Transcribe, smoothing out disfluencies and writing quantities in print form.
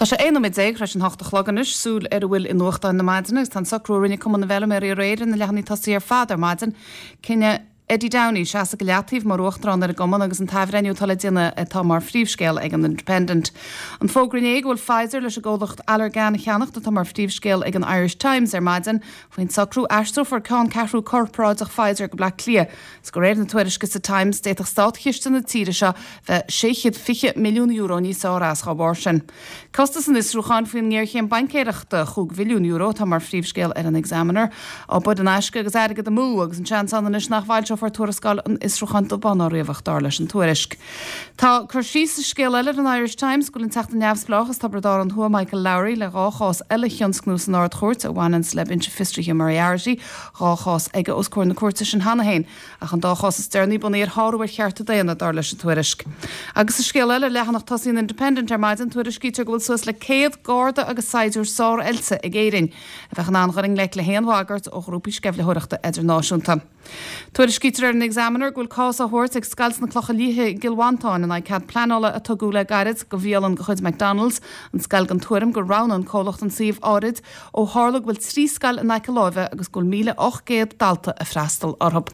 Tá sé éon mit éag reis an 8 chloganis súl bhfuil in nuachta na maidin, tá sacrúrinne cum na bhela mar réir na lehanní tasí ar fádar maidin cinenne Eddie Downey se a goleatíh mar ruachtrán ar a goman agus an taimhreiniú taladíine atá mar phríomhscéal ag an Independent. An fógrinnéig bhfuil Pfizer leis a ggódacht allergán cheannach tá mar phríomhscéal ag an Irish Times ar maidin faoin sacrú aistrú for cán cehrú corpráidach Pfizer go black clia. S go réir na tuairisce sa Times déach stát chiiste na tíre se bheith 650 milliún euro níos árás chabar sin. Costas an isrúchan faoin ngéirchéim bancéireachta chug milliún euro tá mar phríomhscéal ar an examiner á bud an aisce agus aige de mú agus an seansan is nach bhail for tuarascáil an isrúchan do ban riomhach dar leis an tuairisc. Tá chur síos scéal eile an Irish Times goil an teachta neamhsplachas tá bradá an thua Michael Lowry le ráchás eile chionscnús an áard chóirt a bhhainans le binse fistrií mariargi ráchás ige oscóir na cuairta sin hanahéin ach an dáchás is steirní bunaí ar háúir cheartta déana dar leis an tuairisc. Agus a scéal eile lechanach tasín Independent ar maidin tuairiscíte gohfuil suas le céad gáda agus saidiúr sár ilse ag éirin a bheith an angaring le héanhagart ó grúpi scefle thuireachta idirnáisiúnta. Tuairiscítear an examiner gohfuil cás a thuirt ag scals na clocha líthe gilhaintáin an ag cad planála a tugadh le gairid go bhíalan go chuid McDonald's an scal gan tuairim go rán an cólacht an siomh árid ó hála bhfuil trí scal in aice láimhe agus go 1800 dalta a freastal orthab.